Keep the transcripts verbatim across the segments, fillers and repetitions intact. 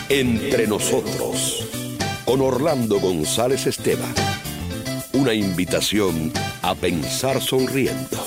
Entre nosotros, con Orlando González Esteban. Una invitación a pensar sonriendo.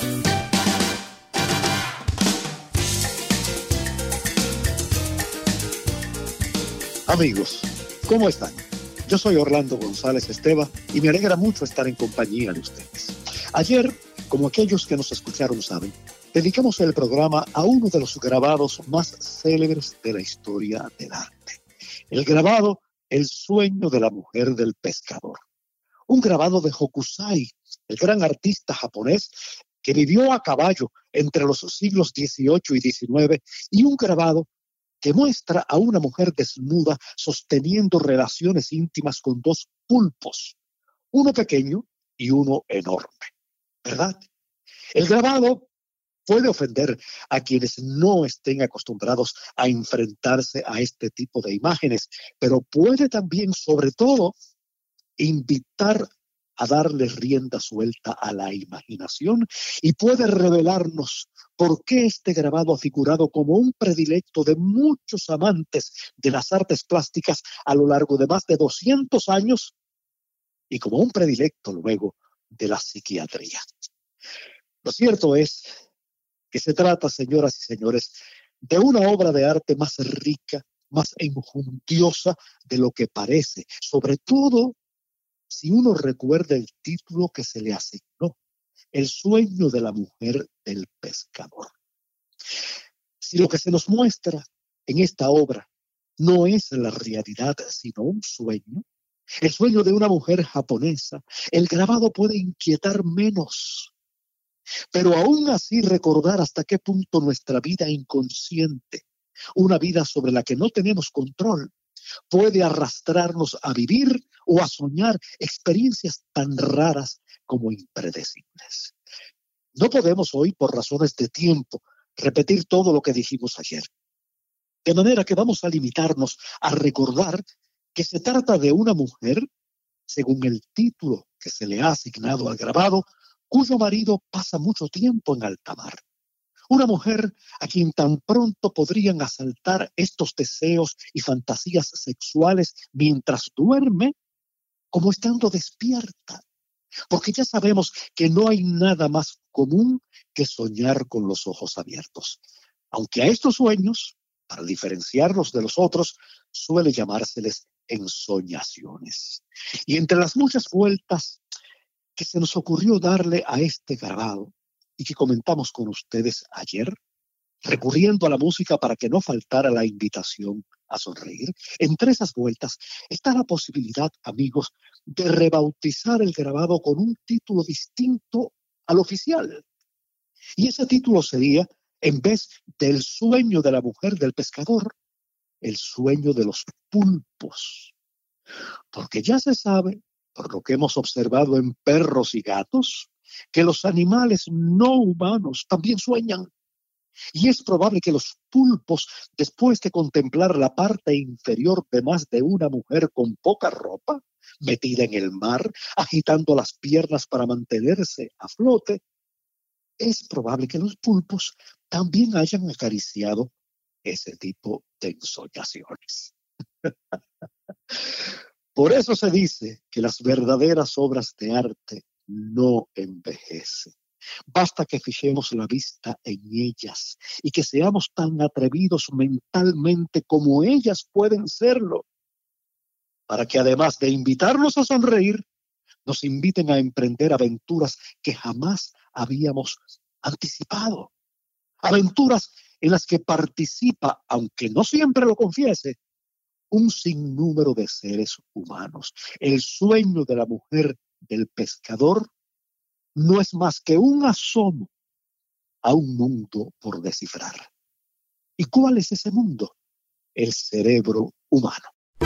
Amigos, ¿cómo están? Yo soy Orlando González Esteban y me alegra mucho estar en compañía de ustedes. Ayer, como aquellos que nos escucharon saben, dedicamos el programa a uno de los grabados más célebres de la historia del arte. El grabado El sueño de la mujer del pescador. Un grabado de Hokusai, el gran artista japonés que vivió a caballo entre los siglos dieciocho y diecinueve, y un grabado que muestra a una mujer desnuda sosteniendo relaciones íntimas con dos pulpos, uno pequeño y uno enorme, ¿verdad? El grabado puede ofender a quienes no estén acostumbrados a enfrentarse a este tipo de imágenes, pero puede también, sobre todo, invitar a darle rienda suelta a la imaginación y puede revelarnos por qué este grabado ha figurado como un predilecto de muchos amantes de las artes plásticas a lo largo de más de doscientos años y como un predilecto luego de la psiquiatría. Lo cierto es que se trata, señoras y señores, de una obra de arte más rica, más enjundiosa de lo que parece, sobre todo si uno recuerda el título que se le asignó, El sueño de la mujer del pescador. Si lo que se nos muestra en esta obra no es la realidad, sino un sueño, el sueño de una mujer japonesa, el grabado puede inquietar menos. Pero aún así recordar hasta qué punto nuestra vida inconsciente, una vida sobre la que no tenemos control, puede arrastrarnos a vivir o a soñar experiencias tan raras como impredecibles. No podemos hoy, por razones de tiempo, repetir todo lo que dijimos ayer. De manera que vamos a limitarnos a recordar que se trata de una mujer, según el título que se le ha asignado al grabado, cuyo marido pasa mucho tiempo en alta mar. Una mujer a quien tan pronto podrían asaltar estos deseos y fantasías sexuales mientras duerme, como estando despierta. Porque ya sabemos que no hay nada más común que soñar con los ojos abiertos. Aunque a estos sueños, para diferenciarlos de los otros, suele llamárseles ensoñaciones. Y entre las muchas vueltas que se nos ocurrió darle a este grabado, y que comentamos con ustedes ayer, recurriendo a la música para que no faltara la invitación a sonreír, entre esas vueltas está la posibilidad, amigos, de rebautizar el grabado con un título distinto al oficial. Y ese título sería, en vez del sueño de la mujer del pescador, el sueño de los pulpos. Porque ya se sabe, por lo que hemos observado en perros y gatos, que los animales no humanos también sueñan. Y es probable que los pulpos, después de contemplar la parte inferior de más de una mujer con poca ropa, metida en el mar, agitando las piernas para mantenerse a flote, es probable que los pulpos también hayan acariciado ese tipo de ensoñaciones. Por eso se dice que las verdaderas obras de arte no envejecen. Basta que fijemos la vista en ellas y que seamos tan atrevidos mentalmente como ellas pueden serlo, para que además de invitarnos a sonreír, nos inviten a emprender aventuras que jamás habíamos anticipado. Aventuras en las que participa, aunque no siempre lo confiese, un sinnúmero de seres humanos. El sueño de la mujer del pescador no es más que un asomo a un mundo por descifrar. ¿Y cuál es ese mundo? El cerebro humano.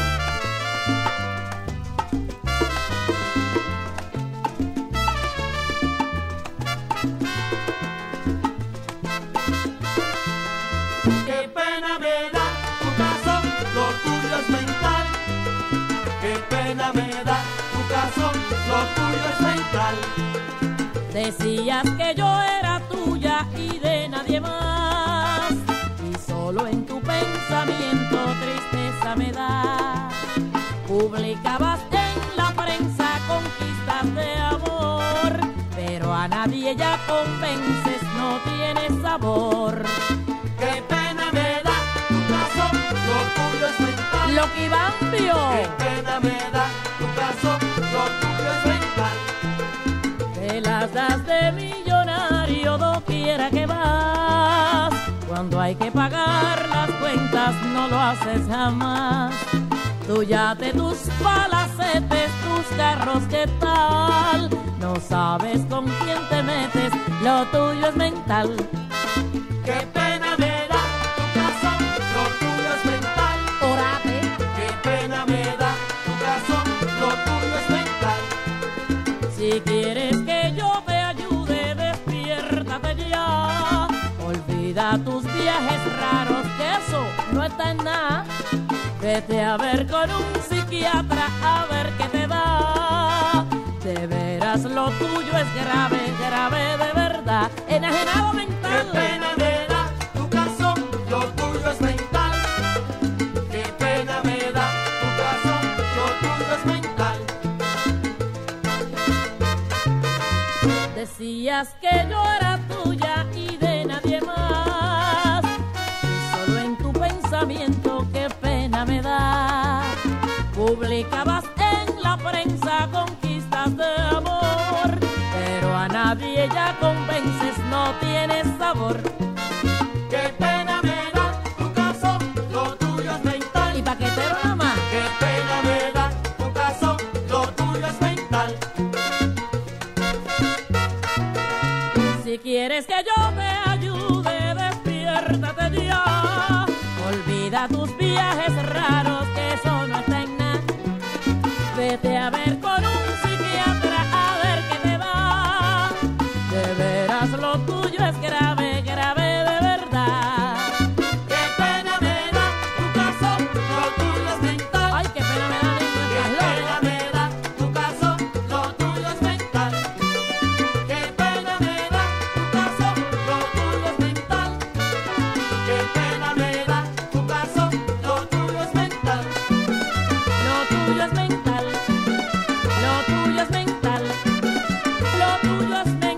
Qué pena me da tu caso, lo tuyo es mental. Qué pena me da tu caso, lo tuyo es mental. Decías que yo era tuya y de nadie más, y solo en tu pensamiento tristeza me da. Publicabas en la prensa conquistas de amor, pero a nadie ya convences, no tiene sabor. Qué pena me da tu caso, lo tuyo es mental. Lo que Iván vio. Qué pena me da tu caso, lo tuyo es mental. Te las das de millonario doquiera que vas. Cuando hay que pagar las cuentas no lo haces jamás. Tú ya te tus palacetes, tus carros, ¿qué tal? No sabes con quién te metes, lo tuyo es mental. Qué pena me da tu caso, lo tuyo es mental. Orate. Qué pena me da tu caso, lo tuyo es mental. Si quieres que yo te ayude, despiértate ya. Olvida tus viajes raros, que eso no está en nada. Vete a ver con un psiquiatra a ver qué te da. De veras lo tuyo es grave, grave de verdad. Enajenado mental. Qué pena me da tu caso, lo tuyo es mental. Qué pena me da tu caso, lo tuyo es mental. Decías que yo era tuya y de nadie más. Y solo en tu pensamiento, qué pena me da. Publicabas en la prensa conquistas de amor, pero a nadie ya convences, no tienes sabor. Qué pena me da tu caso, lo tuyo es mental. Y paquetero nada más. Qué pena me da tu caso, lo tuyo es mental. Si quieres que yo te ayude, despiértate ya. Olvida tus viajes raros, que eso no está en nada. Vete a ver con un psiquiatra a ver qué te da. De veras lo tuyo es grave, grave de verdad. Qué pena me da tu caso, lo tuyo es mental. Ay, qué pena me da, niño, Qué estás pena loca. me da tu caso, lo tuyo es mental. Qué pena me da tu caso, lo tuyo es mental. Qué pena me da tu caso, lo tuyo es mental. Lo tuyo es mental. Lo tuyo es mental. Lo tuyo es mental.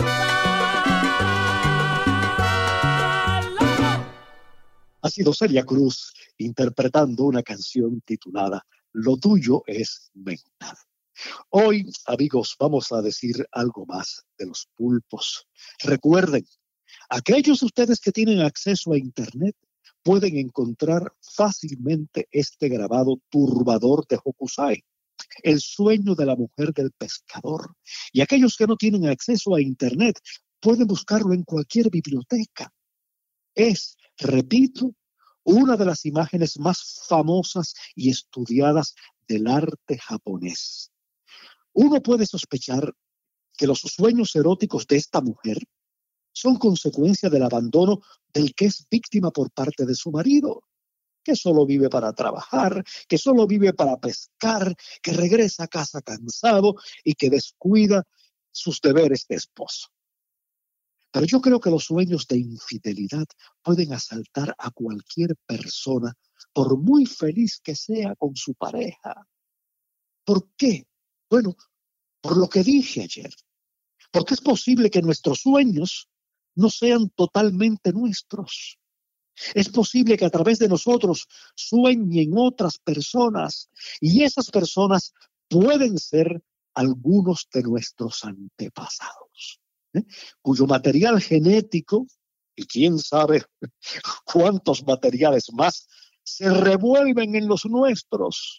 Ha sido Celia Cruz interpretando una canción titulada Lo tuyo es mental. Hoy, amigos, vamos a decir algo más de los pulpos. Recuerden, aquellos de ustedes que tienen acceso a Internet pueden encontrar fácilmente este grabado turbador de Hokusai, El sueño de la mujer del pescador. Y aquellos que no tienen acceso a Internet pueden buscarlo en cualquier biblioteca. Es, repito, una de las imágenes más famosas y estudiadas del arte japonés. Uno puede sospechar que los sueños eróticos de esta mujer son consecuencia del abandono del que es víctima por parte de su marido, que solo vive para trabajar, que solo vive para pescar, que regresa a casa cansado y que descuida sus deberes de esposo. Pero yo creo que los sueños de infidelidad pueden asaltar a cualquier persona, por muy feliz que sea con su pareja. ¿Por qué? Bueno, por lo que dije ayer. Porque es posible que nuestros sueños no sean totalmente nuestros. Es posible que a través de nosotros sueñen otras personas, y esas personas pueden ser algunos de nuestros antepasados, ¿eh? cuyo material genético, y quién sabe cuántos materiales más, se revuelven en los nuestros.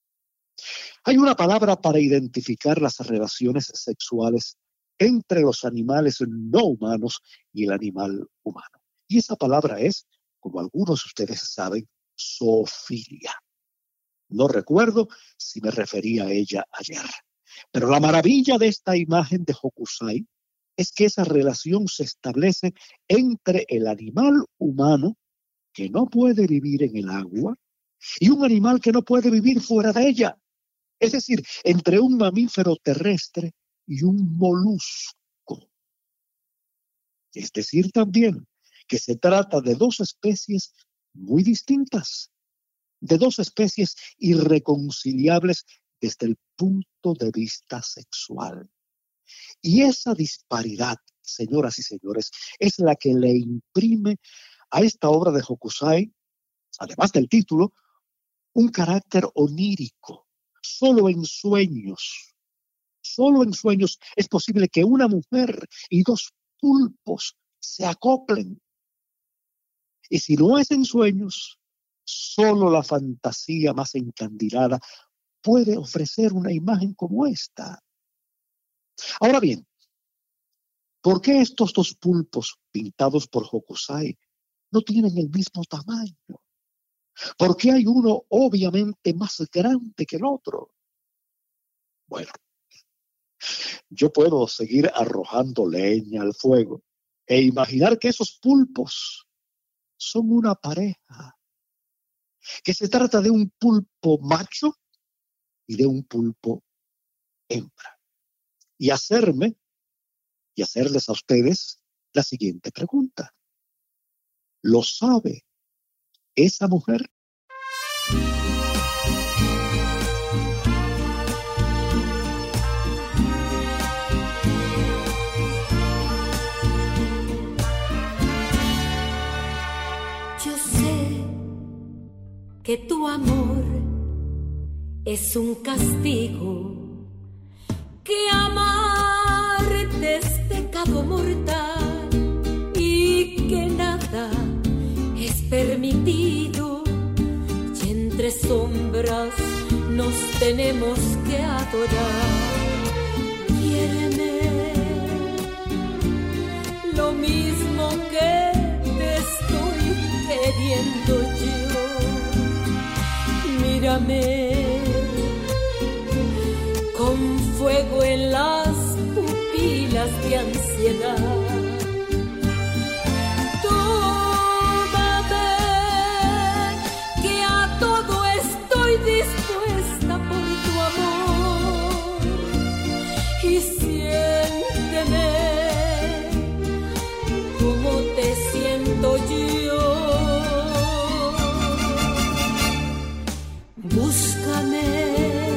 Hay una palabra para identificar las relaciones sexuales entre los animales no humanos y el animal humano. Y esa palabra es, como algunos de ustedes saben, zoofilia. No recuerdo si me refería a ella ayer. Pero la maravilla de esta imagen de Hokusai es que esa relación se establece entre el animal humano, que no puede vivir en el agua, y un animal que no puede vivir fuera de ella. Es decir, entre un mamífero terrestre y un molusco. Es decir, también que se trata de dos especies muy distintas. de dos especies irreconciliables desde el punto de vista sexual. Y esa disparidad, señoras y señores, es la que le imprime a esta obra de Hokusai, además del título, un carácter onírico. Solo en sueños, solo en sueños es posible que una mujer y dos pulpos se acoplen. Y si no es en sueños, solo la fantasía más encandilada puede ofrecer una imagen como esta. Ahora bien, ¿por qué estos dos pulpos pintados por Hokusai no tienen el mismo tamaño? ¿Por qué hay uno obviamente más grande que el otro? Bueno, yo puedo seguir arrojando leña al fuego e imaginar que esos pulpos son una pareja, que se trata de un pulpo macho y de un pulpo hembra. Y hacerme, y hacerles a ustedes la siguiente pregunta. ¿Lo sabe esa mujer? Yo sé que tu amor es un castigo, que amarte es pecado mortal y que nada es permitido, y entre sombras nos tenemos que adorar. Quiéreme lo mismo que te estoy queriendo yo. Mírame con fuego en las pupilas de ansiedad. Dispuesta por tu amor y siénteme como te siento yo. Búscame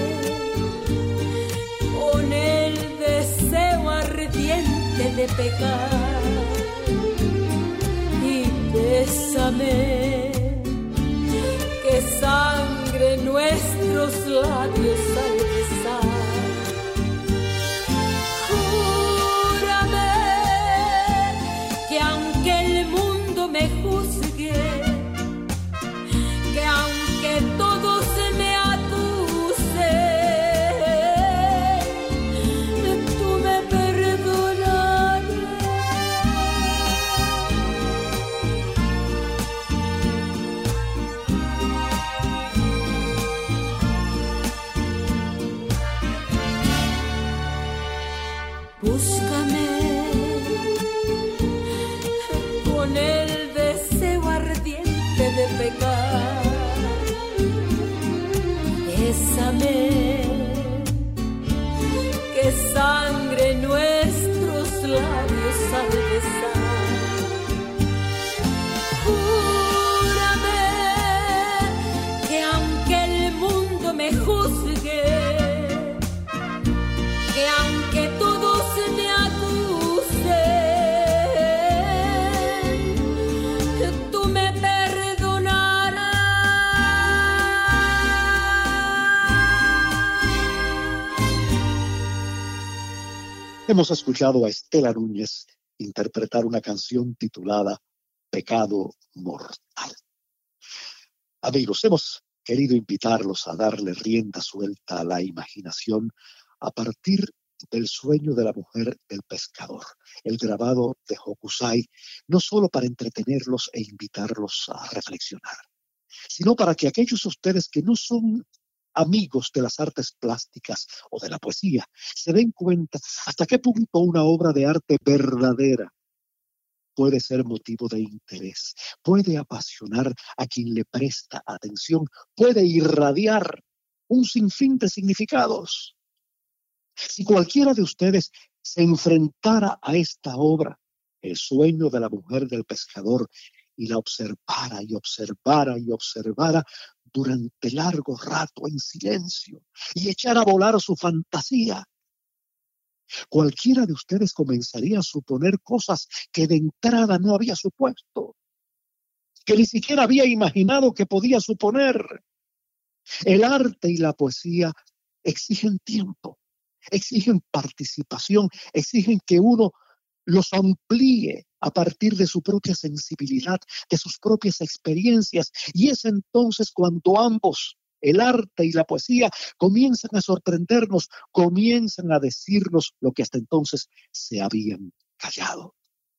con el deseo ardiente de pecar y bésame, que sangre nuestros labios al besar. Júrame que aunque el mundo me juzgue, que aunque todos me acusen, tú me perdonarás. Búscame con el deseo ardiente de pecar. Bésame, que sangre nuestros labios al besar. Júrame que aunque el mundo me juzgue, que aunque todos me acusen, tú me perdonarás. Hemos escuchado a Estela Núñez interpretar una canción titulada Pecado Mortal. Amigos, hemos querido invitarlos a darle rienda suelta a la imaginación a partir del sueño de la mujer del pescador, el grabado de Hokusai, no solo para entretenerlos e invitarlos a reflexionar, sino para que aquellos de ustedes que no son amigos de las artes plásticas o de la poesía se den cuenta hasta qué punto una obra de arte verdadera puede ser motivo de interés, puede apasionar a quien le presta atención, puede irradiar un sinfín de significados. Si cualquiera de ustedes se enfrentara a esta obra, El sueño de la mujer del pescador, y la observara y observara y observara, durante largo rato en silencio y echar a volar su fantasía. Cualquiera de ustedes comenzaría a suponer cosas que de entrada no había supuesto, que ni siquiera había imaginado que podía suponer. El arte y la poesía exigen tiempo, exigen participación, exigen que uno los amplíe a partir de su propia sensibilidad, de sus propias experiencias. Y es entonces cuando ambos, el arte y la poesía, comienzan a sorprendernos, comienzan a decirnos lo que hasta entonces se habían callado.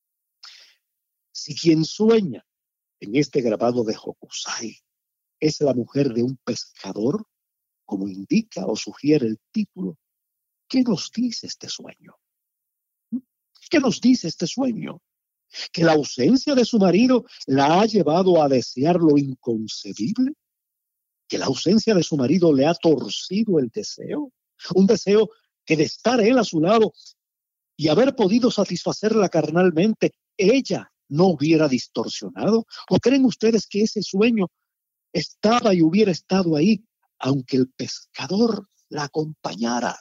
Si quien sueña en este grabado de Hokusai es la mujer de un pescador, como indica o sugiere el título, ¿qué nos dice este sueño? ¿Qué nos dice este sueño? ¿Que la ausencia de su marido la ha llevado a desear lo inconcebible? ¿Que la ausencia de su marido le ha torcido el deseo? Un deseo que de estar él a su lado y haber podido satisfacerla carnalmente, ella no hubiera distorsionado. ¿O creen ustedes que ese sueño estaba y hubiera estado ahí, aunque el pescador la acompañara?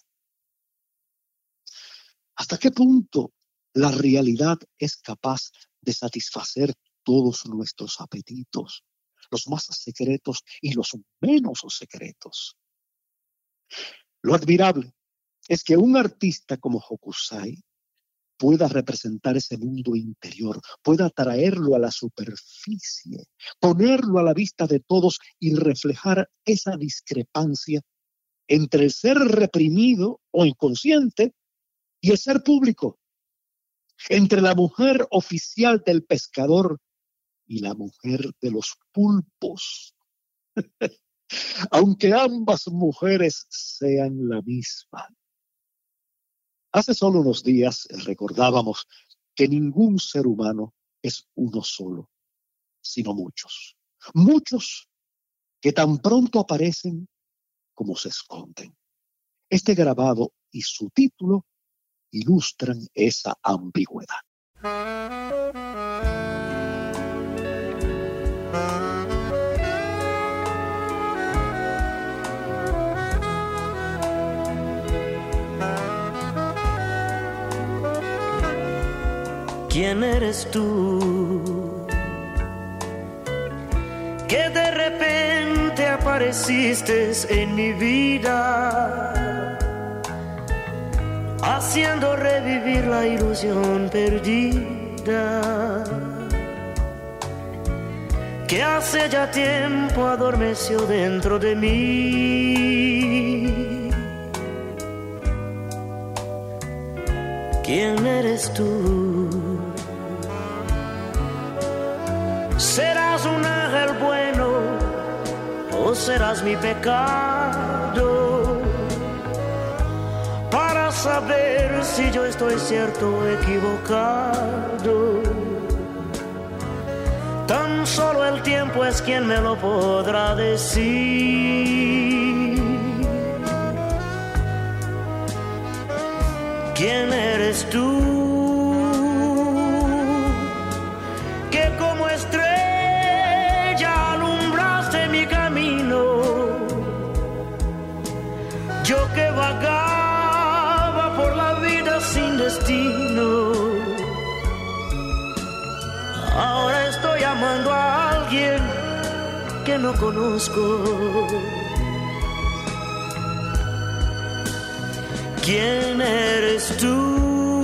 ¿Hasta qué punto la realidad es capaz de satisfacer todos nuestros apetitos, los más secretos y los menos secretos? Lo admirable es que un artista como Hokusai pueda representar ese mundo interior, pueda traerlo a la superficie, ponerlo a la vista de todos y reflejar esa discrepancia entre el ser reprimido o inconsciente y el ser público, entre la mujer oficial del pescador y la mujer de los pulpos. Aunque ambas mujeres sean la misma. Hace solo unos días recordábamos que ningún ser humano es uno solo, sino muchos. Muchos que tan pronto aparecen como se esconden. Este grabado y su título ilustran esa ambigüedad. ¿Quién eres tú? Que de repente apareciste en mi vida, haciendo revivir la ilusión perdida, que hace ya tiempo adormeció dentro de mí. ¿Quién eres tú? ¿Serás un ángel bueno o serás mi pecado? Para saber si yo estoy cierto o equivocado, tan solo el tiempo es quien me lo podrá decir. ¿Quién eres tú? Que como estrella alumbraste mi camino, yo que vagaba por la vida sin destino. Ahora estoy amando a alguien que no conozco. ¿Quién eres tú?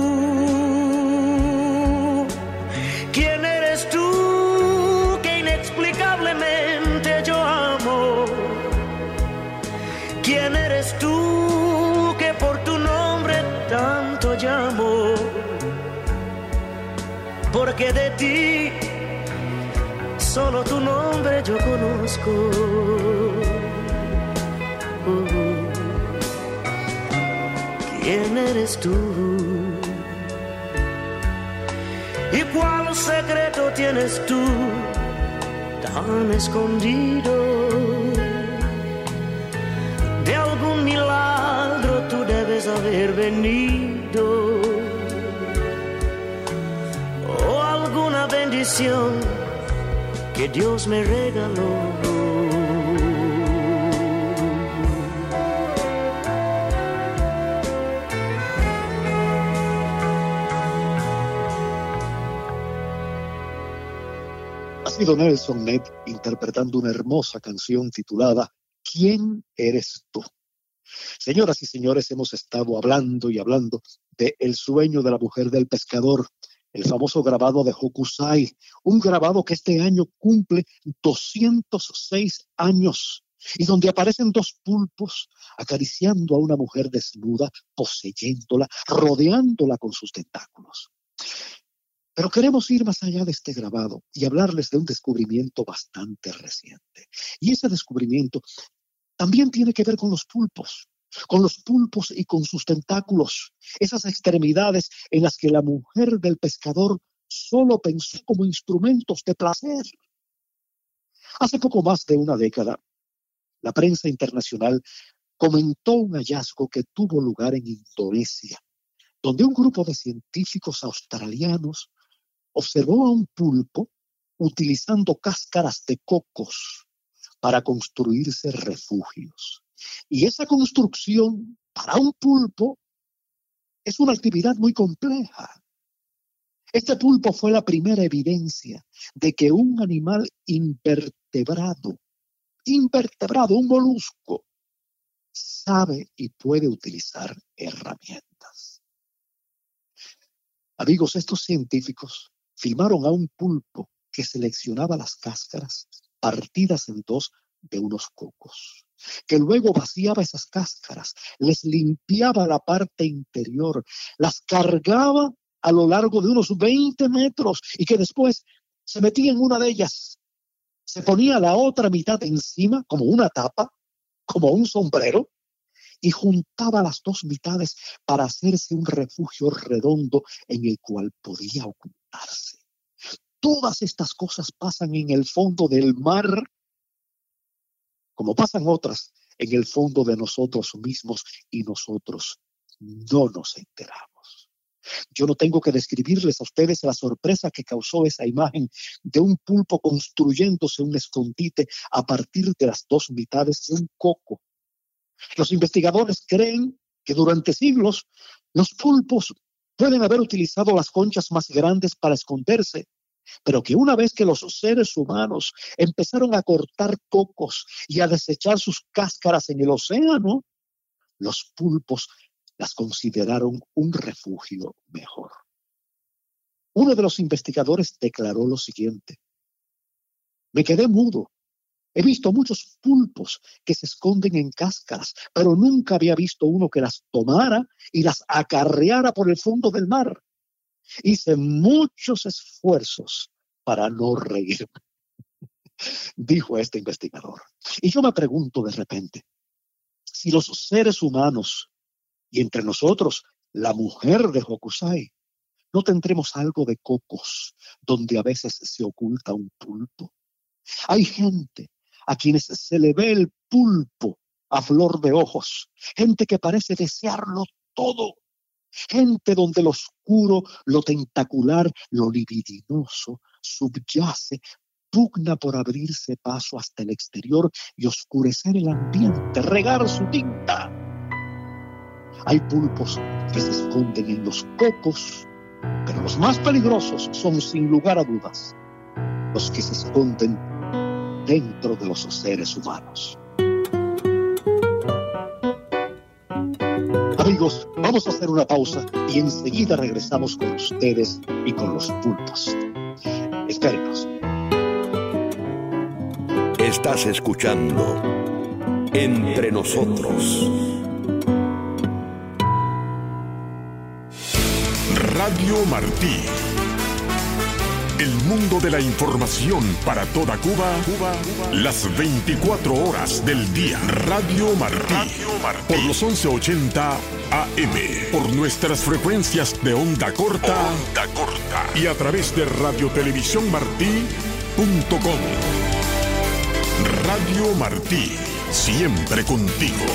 ¿Quién eres tú que inexplicablemente yo amo? ¿Quién eres tú que por tu nombre tanto llamo? Porque de ti solo tu nombre yo conozco. Uh. ¿Quién eres tú? ¿Y cuál secreto tienes tú tan escondido? De algún milagro tú debes haber venido, o alguna bendición que Dios me regaló. sido Nelson Ned interpretando una hermosa canción titulada ¿Quién eres tú? Señoras y señores, hemos estado hablando y hablando de El sueño de la mujer del pescador, el famoso grabado de Hokusai, un grabado que este año cumple doscientos seis años y donde aparecen dos pulpos acariciando a una mujer desnuda, poseyéndola, rodeándola con sus tentáculos. Pero queremos ir más allá de este grabado y hablarles de un descubrimiento bastante reciente. Y ese descubrimiento también tiene que ver con los pulpos, con los pulpos y con sus tentáculos, esas extremidades en las que la mujer del pescador solo pensó como instrumentos de placer. Hace poco más de una década, la prensa internacional comentó un hallazgo que tuvo lugar en Indonesia, donde un grupo de científicos australianos observó a un pulpo utilizando cáscaras de cocos para construirse refugios. Y esa construcción para un pulpo es una actividad muy compleja. Este pulpo fue la primera evidencia de que un animal invertebrado, invertebrado, un molusco, sabe y puede utilizar herramientas. Amigos, estos científicos filmaron a un pulpo que seleccionaba las cáscaras partidas en dos de unos cocos, que luego vaciaba esas cáscaras, les limpiaba la parte interior, las cargaba a lo largo de unos veinte metros y que después se metía en una de ellas, se ponía la otra mitad encima como una tapa, como un sombrero, y juntaba las dos mitades para hacerse un refugio redondo en el cual podía ocultarse. Todas estas cosas pasan en el fondo del mar, como pasan otras en el fondo de nosotros mismos y nosotros no nos enteramos. Yo no tengo que describirles a ustedes la sorpresa que causó esa imagen de un pulpo construyéndose un escondite a partir de las dos mitades de un coco. Los investigadores creen que durante siglos los pulpos pueden haber utilizado las conchas más grandes para esconderse, pero que una vez que los seres humanos empezaron a cortar cocos y a desechar sus cáscaras en el océano, los pulpos las consideraron un refugio mejor. Uno de los investigadores declaró lo siguiente: me quedé mudo. He visto muchos pulpos que se esconden en cáscaras, pero nunca había visto uno que las tomara y las acarreara por el fondo del mar. Hice muchos esfuerzos para no reírme, dijo este investigador. Y yo me pregunto de repente, si los seres humanos, y entre nosotros la mujer de Hokusai, no tendremos algo de cocos donde a veces se oculta un pulpo. Hay gente a quienes se le ve el pulpo a flor de ojos, gente que parece desearlo todo, gente donde lo oscuro, lo tentacular, lo libidinoso subyace, pugna por abrirse paso hasta el exterior y oscurecer el ambiente, regar su tinta. Hay pulpos que se esconden en los cocos, pero los más peligrosos son, sin lugar a dudas, los que se esconden dentro de los seres humanos. Amigos, vamos a hacer una pausa y enseguida regresamos con ustedes y con los pulpos. Espérenos. Estás escuchando Entre Nosotros. Radio Martí. El mundo de la información para toda Cuba, Cuba, las veinticuatro horas del día. Radio Martí, Radio Martí. Por los once ochenta A M, por nuestras frecuencias de onda corta, onda corta y a través de radio televisión martí punto com. Radio Martí, siempre contigo.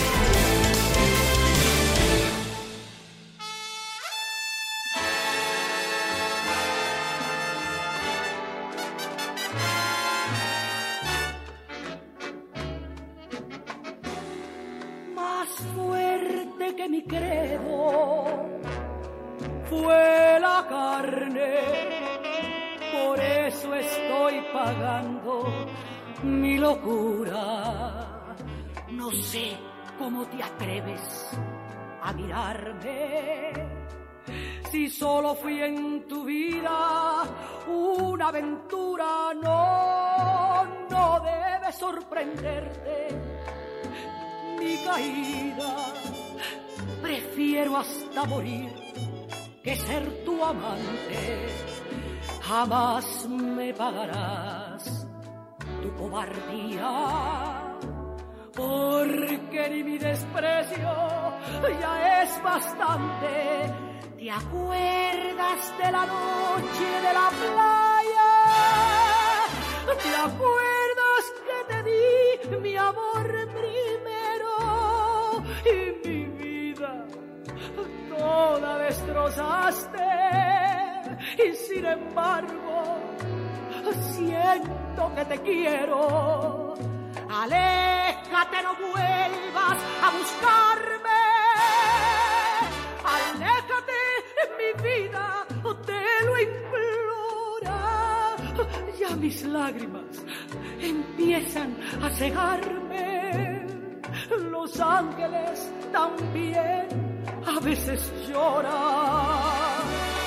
Mi credo fue la carne, por eso estoy pagando mi locura. No sé cómo te atreves a mirarme, si solo fui en tu vida una aventura. No, no debe sorprenderte mi caída. Prefiero hasta morir que ser tu amante. Jamás me pagarás tu cobardía, porque ni mi desprecio ya es bastante. ¿Te acuerdas de la noche de la playa? ¿Te acuerdas que te di mi amor primero y mi vida toda destrozaste? Y sin embargo siento que te quiero. Aléjate, no vuelvas a buscarme. Aléjate, mi vida, te lo implora. Ya mis lágrimas empiezan a cegarme. Los ángeles también a veces lloran.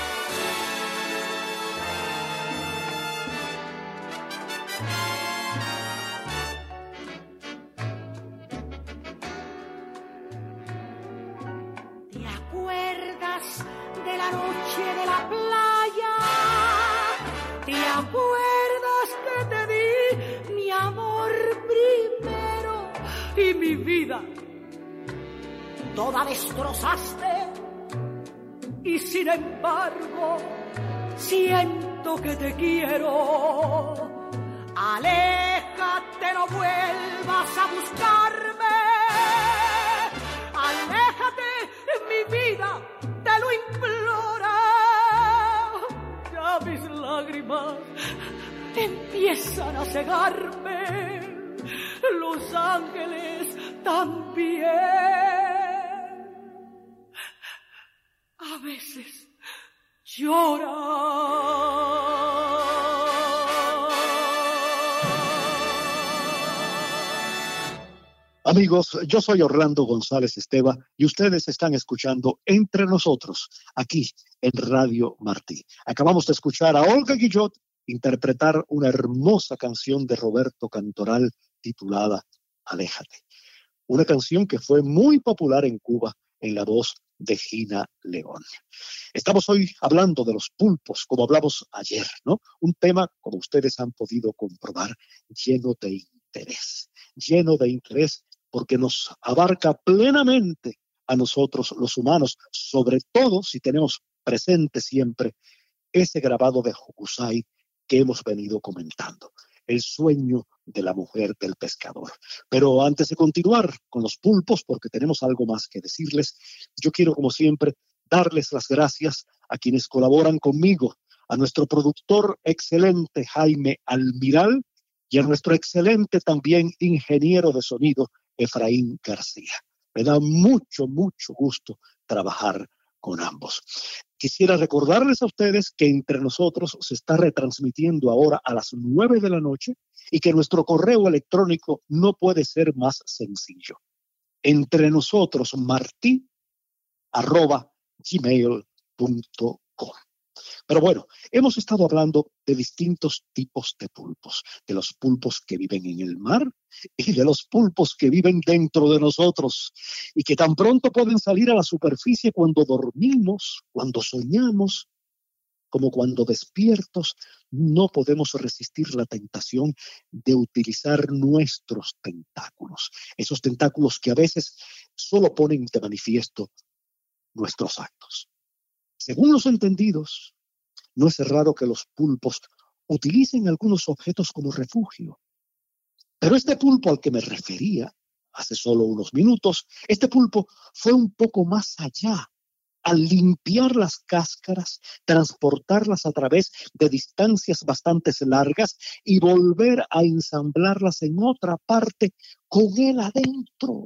De la noche de la playa, ¿te acuerdas que te di mi amor primero y mi vida toda destrozaste? Y sin embargo siento que te quiero. Aléjate, no vuelvas a buscarme. Aléjate, mi vida, te lo implora. Ya mis lágrimas empiezan a cegarme. Los ángeles también a veces lloran. Amigos, yo soy Orlando González Esteva y ustedes están escuchando Entre Nosotros, aquí en Radio Martí. Acabamos de escuchar a Olga Guillot interpretar una hermosa canción de Roberto Cantoral titulada Aléjate. Una canción que fue muy popular en Cuba en la voz de Gina León. Estamos hoy hablando de los pulpos, como hablamos ayer, ¿no? Un tema, como ustedes han podido comprobar, lleno de interés, lleno de interés porque nos abarca plenamente a nosotros los humanos, sobre todo si tenemos presente siempre ese grabado de Hokusai que hemos venido comentando, el sueño de la mujer del pescador. Pero antes de continuar con los pulpos, porque tenemos algo más que decirles, yo quiero, como siempre, darles las gracias a quienes colaboran conmigo, a nuestro productor excelente Jaime Almiral y a nuestro excelente también ingeniero de sonido Efraín García. Me da mucho, mucho gusto trabajar con ambos. Quisiera recordarles a ustedes que Entre Nosotros se está retransmitiendo ahora a las nueve de la noche y que nuestro correo electrónico no puede ser más sencillo. Entre Nosotros Martí arroba gmail punto com. Pero bueno, hemos estado hablando de distintos tipos de pulpos, de los pulpos que viven en el mar y de los pulpos que viven dentro de nosotros y que tan pronto pueden salir a la superficie cuando dormimos, cuando soñamos, como cuando despiertos no podemos resistir la tentación de utilizar nuestros tentáculos, esos tentáculos que a veces solo ponen de manifiesto nuestros actos. Según los entendidos, no es raro que los pulpos utilicen algunos objetos como refugio. Pero este pulpo al que me refería hace solo unos minutos, este pulpo fue un poco más allá. Al limpiar las cáscaras, transportarlas a través de distancias bastante largas y volver a ensamblarlas en otra parte con él adentro,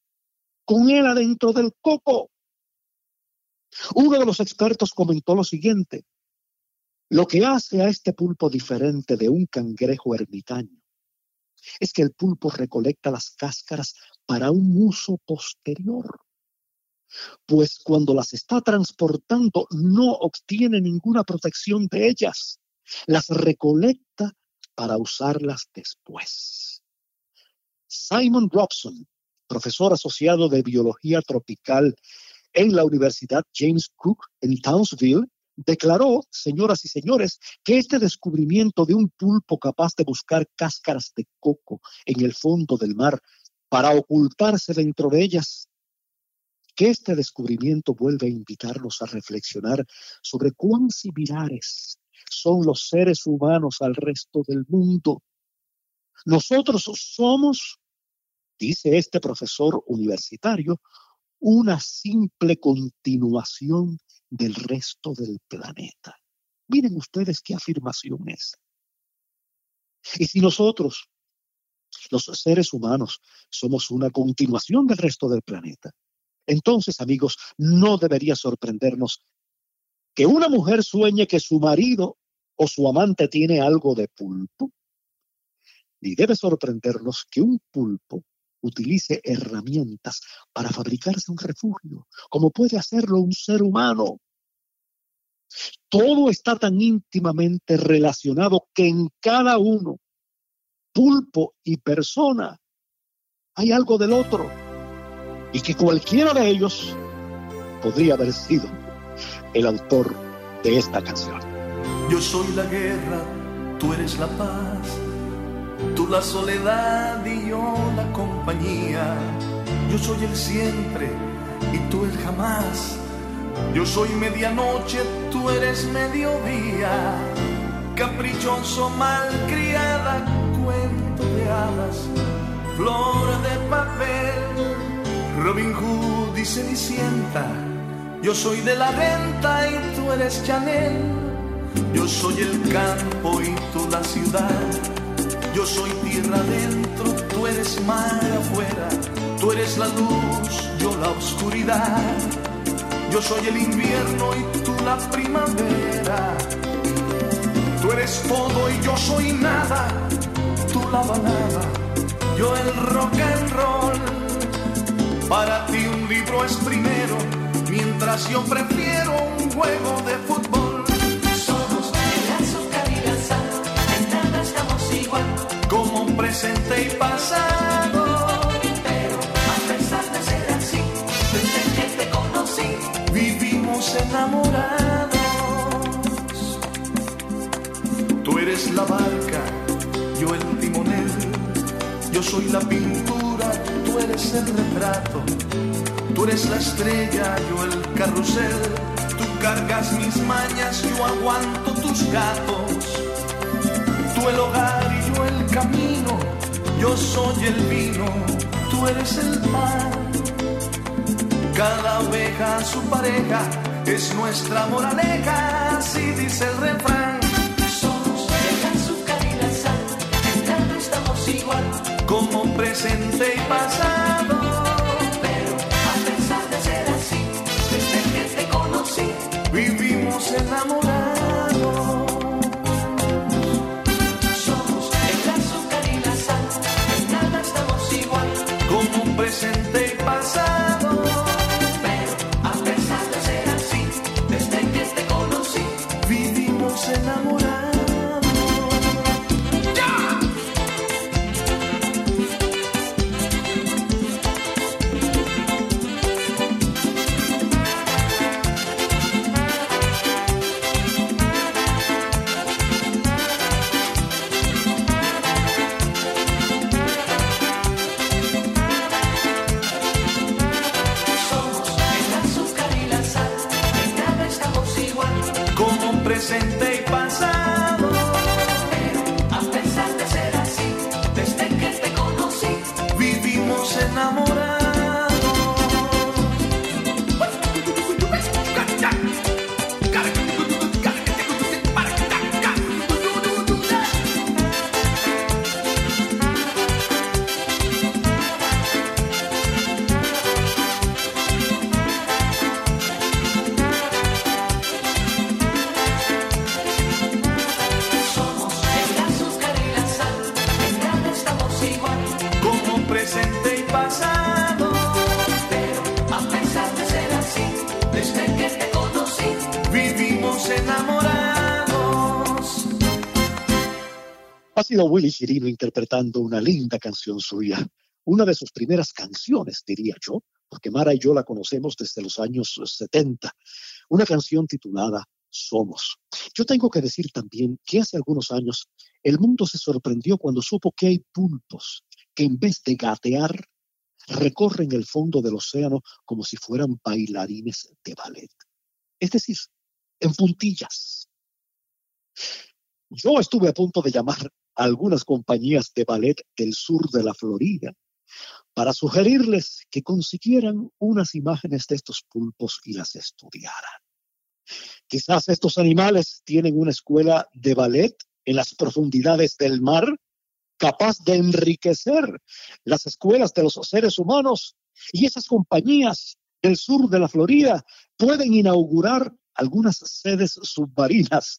con él adentro del coco. Uno de los expertos comentó lo siguiente: Lo que hace a este pulpo diferente de un cangrejo ermitaño es que el pulpo recolecta las cáscaras para un uso posterior, pues cuando las está transportando no obtiene ninguna protección de ellas, las recolecta para usarlas después. Simon Robson, profesor asociado de biología tropical en la Universidad James Cook en Townsville, declaró, señoras y señores, que este descubrimiento de un pulpo capaz de buscar cáscaras de coco en el fondo del mar para ocultarse dentro de ellas, que este descubrimiento vuelve a invitarnos a reflexionar sobre cuán similares son los seres humanos al resto del mundo. Nosotros somos, dice este profesor universitario, una simple continuación del resto del planeta. Miren ustedes qué afirmación es. Y si nosotros, los seres humanos, somos una continuación del resto del planeta, entonces, amigos, no debería sorprendernos que una mujer sueñe que su marido o su amante tiene algo de pulpo. Ni debe sorprendernos que un pulpo utilice herramientas para fabricarse un refugio, como puede hacerlo un ser humano. Todo está tan íntimamente relacionado que en cada uno, pulpo y persona, hay algo del otro, y que cualquiera de ellos podría haber sido el autor de esta canción. Yo soy la guerra, tú eres la paz, tú la soledad y yo la compañía. Yo soy el siempre y tú el jamás. Yo soy medianoche, tú eres mediodía. Caprichoso, malcriada, cuento de hadas, flor de papel, Robin Hood y Cenicienta. Yo soy de la venta y tú eres Chanel. Yo soy el campo y tú la ciudad. Yo soy tierra adentro, tú eres mar afuera. Tú eres la luz, yo la oscuridad. Yo soy el invierno y tú la primavera. Tú eres todo y yo soy nada. Tú la balada, yo el rock and roll. Para ti un libro es primero, mientras yo prefiero un juego de fútbol. Somos el azúcar y la sal, en nada estamos igual, como presente y pasado. Pero a pesar de ser así, desde que te conocí, vivimos enamorados. Tú eres la barca, yo el timonel. Yo soy la pintura, tú eres el retrato. Tú eres la estrella, yo el carrusel. Tú cargas mis mañas, yo aguanto tus gatos. Tú el hogar y yo el camino. Yo soy el vino, tú eres el pan. Cada oveja a su pareja, es nuestra moraleja, así dice el refrán. Somos el azúcar y la sal, en nada estamos igual, como presente y pasado. Pero a pesar de ser así, desde que te conocí, vivimos enamorados. Somos el azúcar y la sal, en nada estamos igual, como presente y pasado. Pero a pesar de ser así, desde que te conocí, vivimos enamorados. presente y pasado. Pero a pesar de ser así, desde que te conocí, vivimos enamorados. Ha sido Willy Chirino interpretando una linda canción suya, una de sus primeras canciones, diría yo, porque Mara y yo la conocemos desde los años setenta, una canción titulada Somos. Yo tengo que decir también que hace algunos años el mundo se sorprendió cuando supo que hay pulpos que en vez de gatear recorren el fondo del océano como si fueran bailarines de ballet. Es decir, en puntillas. Yo estuve a punto de llamar a algunas compañías de ballet del sur de la Florida para sugerirles que consiguieran unas imágenes de estos pulpos y las estudiaran. Quizás estos animales tienen una escuela de ballet en las profundidades del mar capaz de enriquecer las escuelas de los seres humanos, y esas compañías del sur de la Florida pueden inaugurar algunas sedes submarinas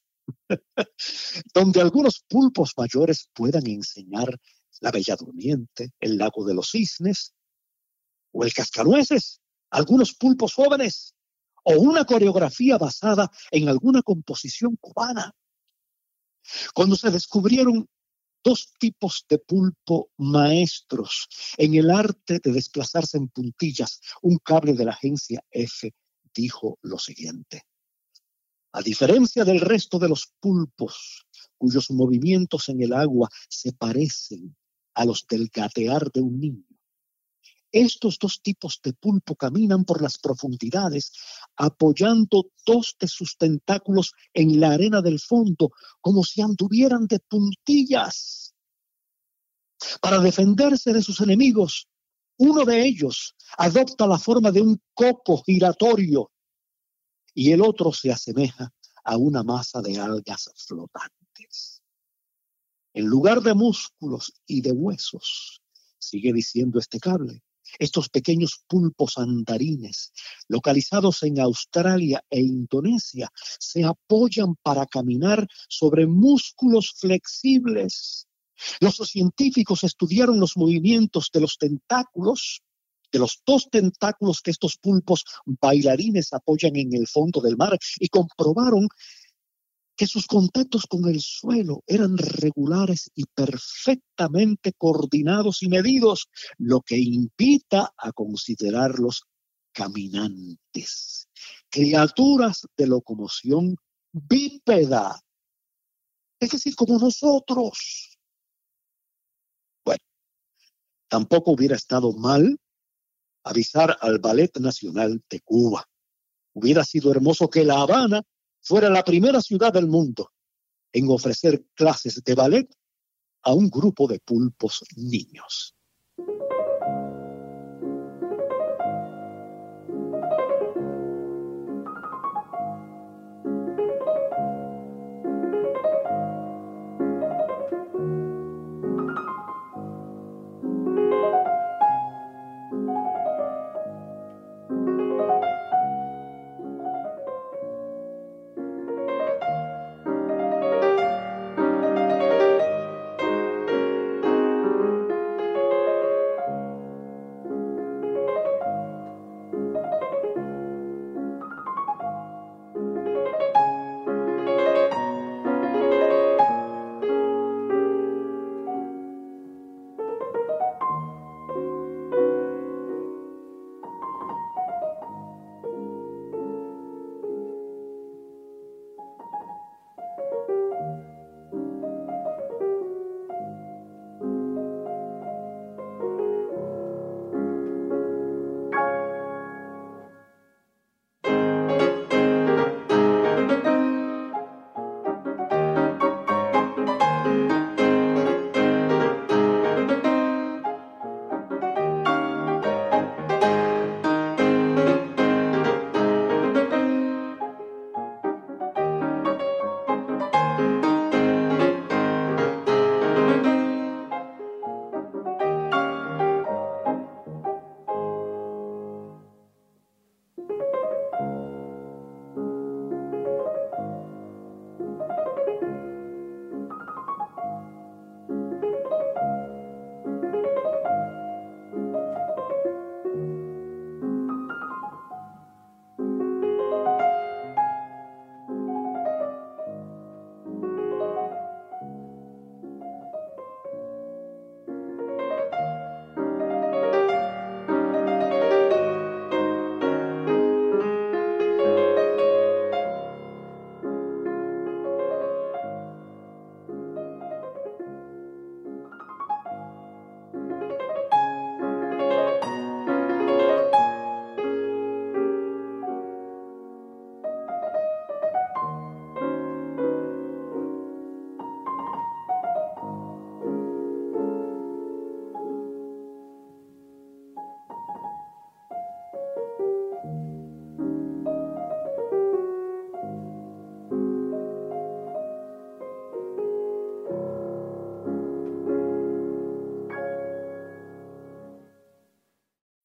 donde algunos pulpos mayores puedan enseñar la Bella Durmiente, el Lago de los Cisnes o el Cascanueces, algunos pulpos jóvenes, o una coreografía basada en alguna composición cubana. Cuando se descubrieron dos tipos de pulpo maestros en el arte de desplazarse en puntillas, un cable de la agencia F dijo lo siguiente: a diferencia del resto de los pulpos, cuyos movimientos en el agua se parecen a los del gatear de un niño, estos dos tipos de pulpo caminan por las profundidades apoyando dos de sus tentáculos en la arena del fondo como si anduvieran de puntillas. Para defenderse de sus enemigos, uno de ellos adopta la forma de un coco giratorio y el otro se asemeja a una masa de algas flotantes. En lugar de músculos y de huesos, sigue diciendo este cable, estos pequeños pulpos andarines, localizados en Australia e Indonesia, se apoyan para caminar sobre músculos flexibles. Los científicos estudiaron los movimientos de los tentáculos, de los dos tentáculos que estos pulpos bailarines apoyan en el fondo del mar, y comprobaron que sus contactos con el suelo eran regulares y perfectamente coordinados y medidos, lo que invita a considerarlos caminantes, criaturas de locomoción bípeda, es decir, como nosotros. Bueno, tampoco hubiera estado mal avisar al Ballet Nacional de Cuba. Hubiera sido hermoso que La Habana fuera la primera ciudad del mundo en ofrecer clases de ballet a un grupo de pulpos niños.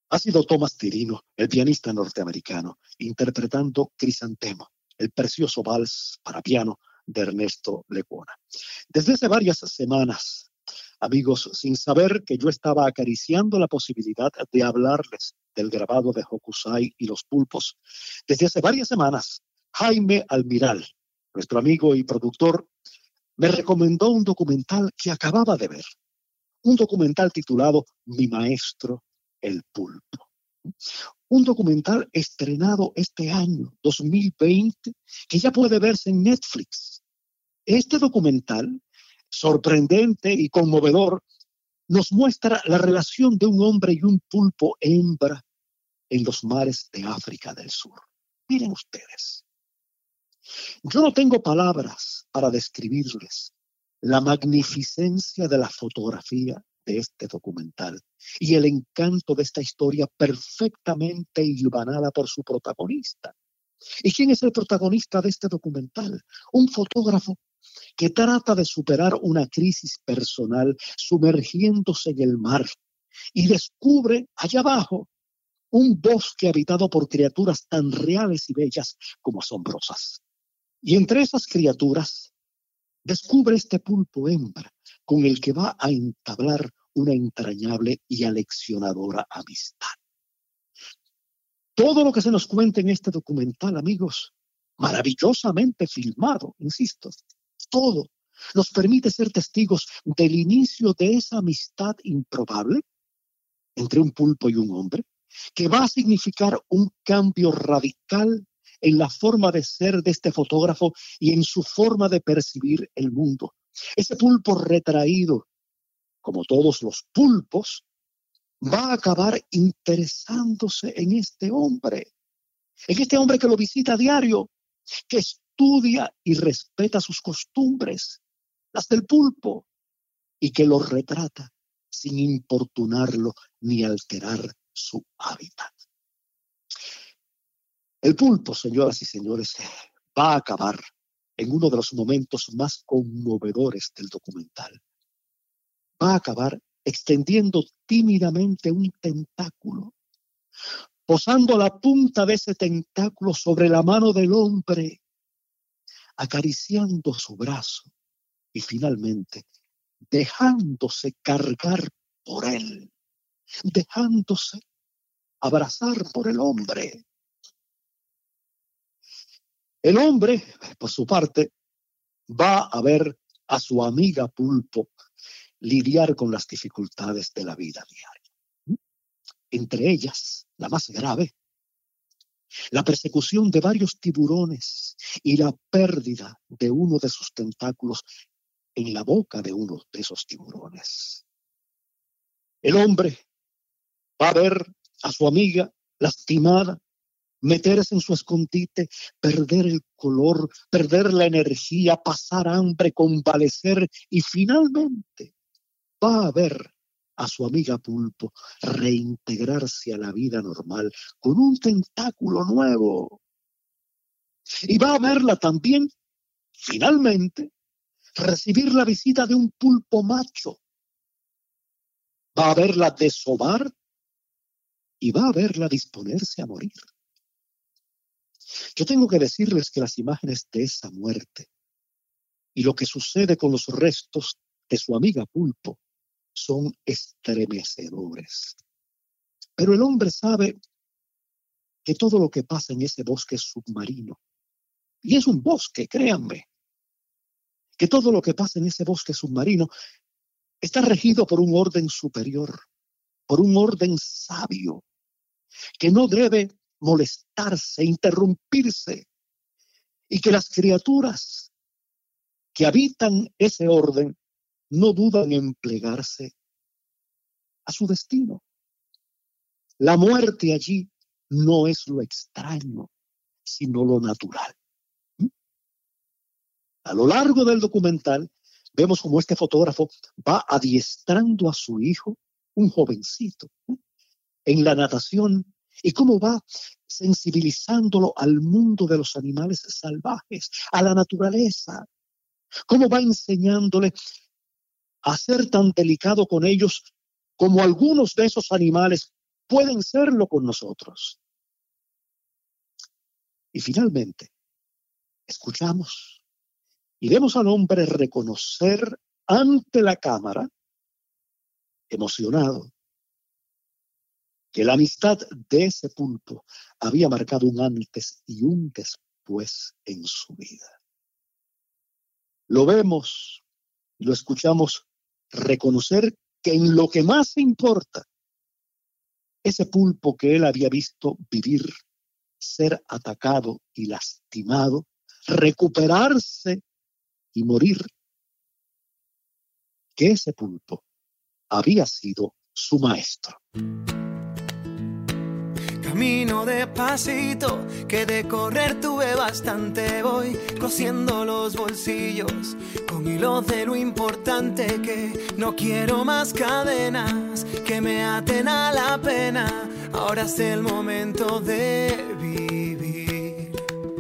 ha sido Thomas Tirino, el pianista norteamericano, interpretando Crisantemo, el precioso vals para piano de Ernesto Lecuona. Desde hace varias semanas, amigos, sin saber que yo estaba acariciando la posibilidad de hablarles del grabado de Hokusai y los pulpos, desde hace varias semanas, Jaime Almiral, nuestro amigo y productor, me recomendó un documental que acababa de ver. Un documental titulado Mi Maestro, el Pulpo. Un documental estrenado este año, dos mil veinte, que ya puede verse en Netflix. Este documental, sorprendente y conmovedor, nos muestra la relación de un hombre y un pulpo hembra en los mares de África del Sur. Miren ustedes. Yo no tengo palabras para describirles la magnificencia de la fotografía de este documental y el encanto de esta historia perfectamente hilvanada por su protagonista. ¿Y quién es el protagonista de este documental? Un fotógrafo que trata de superar una crisis personal sumergiéndose en el mar y descubre allá abajo un bosque habitado por criaturas tan reales y bellas como asombrosas. Y entre esas criaturas descubre este pulpo hembra con el que va a entablar una entrañable y aleccionadora amistad. Todo lo que se nos cuenta en este documental, amigos, maravillosamente filmado, insisto, todo nos permite ser testigos del inicio de esa amistad improbable entre un pulpo y un hombre, que va a significar un cambio radical en la forma de ser de este fotógrafo y en su forma de percibir el mundo. Ese pulpo retraído, como todos los pulpos, va a acabar interesándose en este hombre, en este hombre que lo visita a diario, que estudia y respeta sus costumbres, las del pulpo, y que lo retrata sin importunarlo ni alterar su hábitat. El pulpo, señoras y señores, va a acabar en uno de los momentos más conmovedores del documental. Va a acabar extendiendo tímidamente un tentáculo, posando la punta de ese tentáculo sobre la mano del hombre, acariciando su brazo y finalmente dejándose cargar por él, dejándose abrazar por el hombre. El hombre, por su parte, va a ver a su amiga pulpo lidiar con las dificultades de la vida diaria. Entre ellas, la más grave, la persecución de varios tiburones y la pérdida de uno de sus tentáculos en la boca de uno de esos tiburones. El hombre va a ver a su amiga lastimada, meterse en su escondite, perder el color, perder la energía, pasar hambre, convalecer y finalmente va a ver a su amiga pulpo reintegrarse a la vida normal con un tentáculo nuevo. Y va a verla también, finalmente, recibir la visita de un pulpo macho. Va a verla desovar y va a verla disponerse a morir. Yo tengo que decirles que las imágenes de esa muerte y lo que sucede con los restos de su amiga pulpo son estremecedores. Pero el hombre sabe que todo lo que pasa en ese bosque es submarino. Y es un bosque, créanme. Que todo lo que pasa en ese bosque submarino está regido por un orden superior, por un orden sabio, que no debe molestarse, interrumpirse, y que las criaturas que habitan ese orden no dudan en plegarse a su destino. La muerte allí no es lo extraño, sino lo natural. A lo largo del documental vemos cómo este fotógrafo va adiestrando a su hijo, un jovencito, en la natación, y cómo va sensibilizándolo al mundo de los animales salvajes, a la naturaleza, cómo va enseñándole a ser tan delicado con ellos como algunos de esos animales pueden serlo con nosotros. Y finalmente, escuchamos y vemos al hombre reconocer ante la cámara, emocionado, que la amistad de ese pulpo había marcado un antes y un después en su vida. Lo vemos y lo escuchamos reconocer que en lo que más importa, ese pulpo que él había visto vivir, ser atacado y lastimado, recuperarse y morir, que ese pulpo había sido su maestro. Camino despacito, que de correr tuve bastante. Voy cosiendo los bolsillos con hilos de lo importante, que no quiero más cadenas que me aten a la pena. Ahora es el momento de vivir.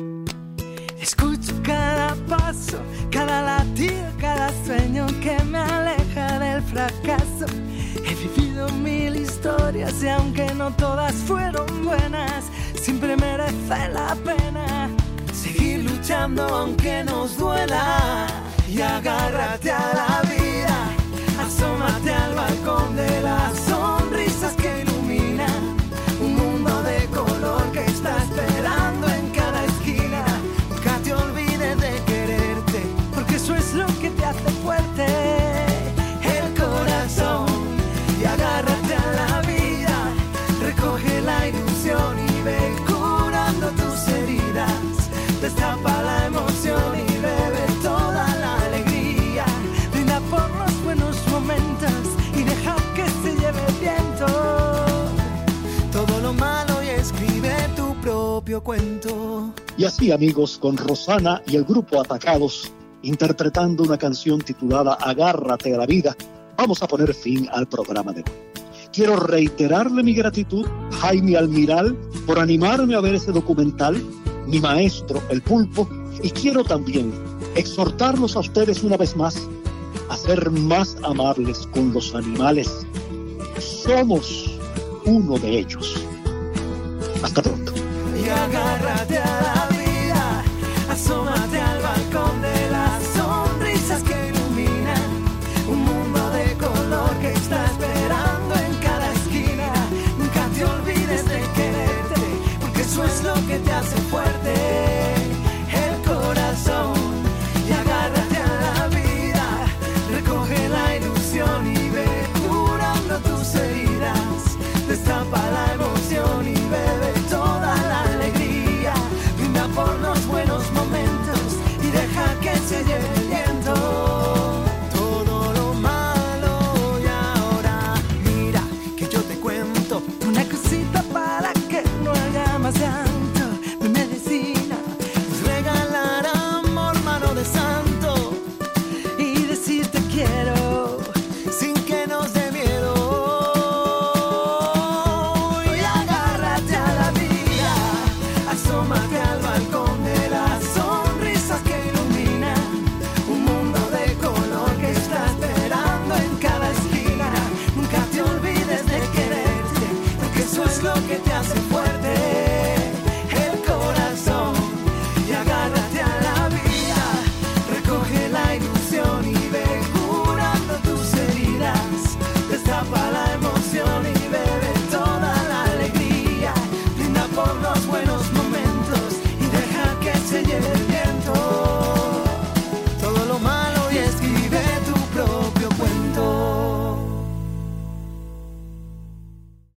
Escucho cada paso, cada latido, cada sueño que me aleja del fracaso. He vivido mil historias y aunque no todas fueron buenas, siempre merece la pena seguir luchando aunque nos duela. Y agárrate a la vida, asómate al balcón de las sonrisas que iluminan un mundo de color que está esperando en cada esquina. Nunca te olvides de quererte, porque eso es lo que te hace fuerte. El corazón. Y agárrate a la vida, recoge la ilusión y ve curando tus heridas. Destapa la emoción y bebe toda la alegría. Brinda por los buenos momentos y deja que se lleve el viento todo lo malo y escribe tu propio cuento. Y así, amigos, con Rosana y el grupo Atacados, interpretando una canción titulada Agárrate a la vida, vamos a poner fin al programa de hoy. Quiero reiterarle mi gratitud a Jaime Almiral por animarme a ver ese documental, mi maestro, el pulpo, y quiero también exhortarlos a ustedes una vez más a ser más amables con los animales. Somos uno de ellos. Hasta pronto. Y agárrate a la vida, asómate al balcón de las sonrisas que iluminan un mundo de color que está esperando en cada esquina. Nunca te olvides de quererte, porque eso es lo que te hace fuerte. El corazón. Y agárrate a la vida, recoge la ilusión y ve curando tus heridas. Destapa la emoción y bebe toda la alegría. Brinda por los buenos momentos y deja que se lleve el viento todo lo malo. Y ahora mira que yo te cuento una cosita para que no haya más llanto. Mi medicina es regalar amor, mano de santo, y decirte quiero sin que nos dé miedo. Y agárrate a la vida, asómate al balcón de las sonrisas que iluminan un mundo de color que está esperando en cada esquina. Nunca te olvides de quererte, porque eso es lo que te hace fuerte.